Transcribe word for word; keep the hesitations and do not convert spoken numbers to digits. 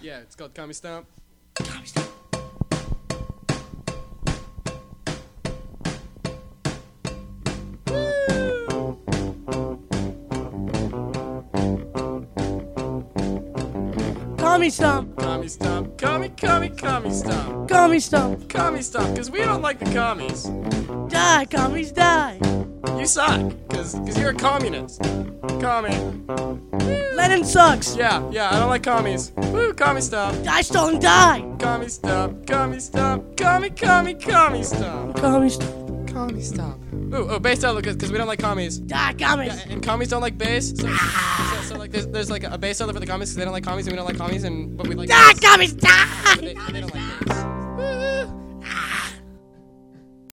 Yeah, it's called Commie Stomp. Commie Stomp. Commie Stomp. Commie Stomp. Commie, commie, commie stomp. Commie Stomp. Commie Stomp, because we don't like the commies. Die, commies, die. You suck, because because you're a communist. Commie. Lenin sucks. Yeah, yeah, I don't like commies. Woo, Commie Stomp. Die, Stalin, die. Commie Stomp. Commie Stomp. Commie, commie, commie stomp. Commie Stomp. Commie Stomp. Ooh, oh, bass solo, because we don't like commies. Die, commies. Yeah, and commies don't like bass. So, so, so like, there's, there's like a bass solo for the commies because they don't like commies and we don't like commies, and but we like. Die, commies, die. But they, but they don't like bass.